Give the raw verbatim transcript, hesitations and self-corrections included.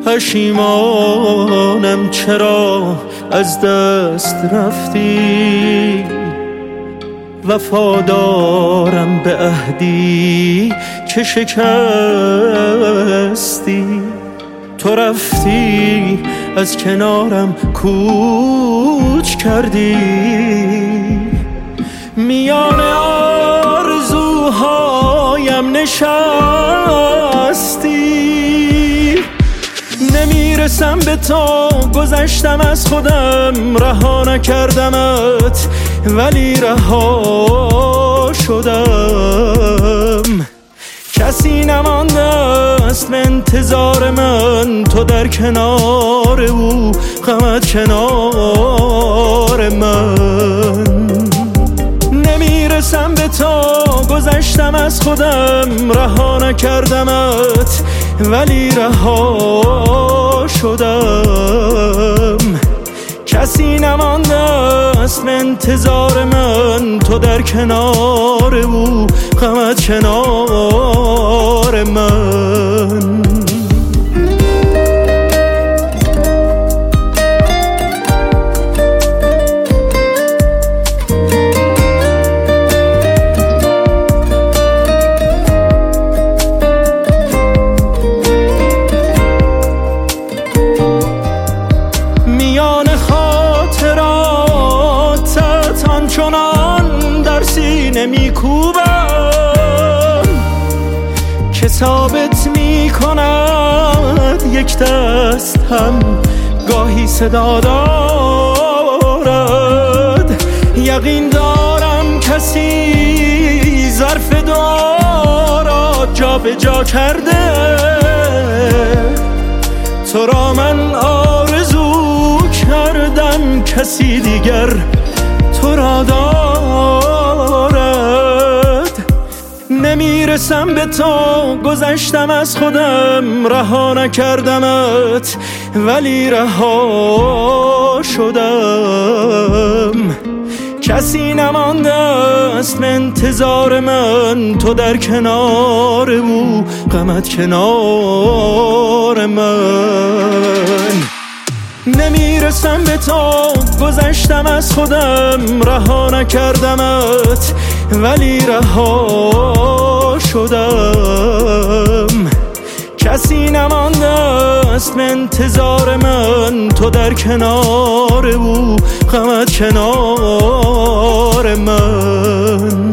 پشیمانم چرا از دست رفتی، وفادارم به عهدی که شکستی. تو رفتی از کنارم کوچ کردی، میان آرزوهایم نشستی. نمیرسم به تو، گذشتم از خودم، رها نکردمت ولی رها شدم. کسی نمانده است به انتظار من، تو در کنار او، غمت کنار من. نمیرسم به تو، گذشتم از خودم، رها نکردمت ولی رها شدم. کسی نمانده است به انتظار من، تو در کنار او، غمت کنار من. میان خاطراتت آنچنان در سینه میکوبم که ثابت میکند یک دست هم گاهی صدا دارد. یقین دارم کسی ظرف دعا را جا به جا کرده، تو را من آرزو کردم کسی دیگر تو را دارد. نمیرسم به تو، گذشتم از خودم، رها نکردمت ولی رها شدم. کسی نمانده است به انتظار من، تو در کنار او، غمت کنار من. نمیرسم به تو، گذشتم از خودم، رها نکردمت ولی رها شدم. کسی نمانده است به انتظار من، تو در کنار او، غمت کنار من.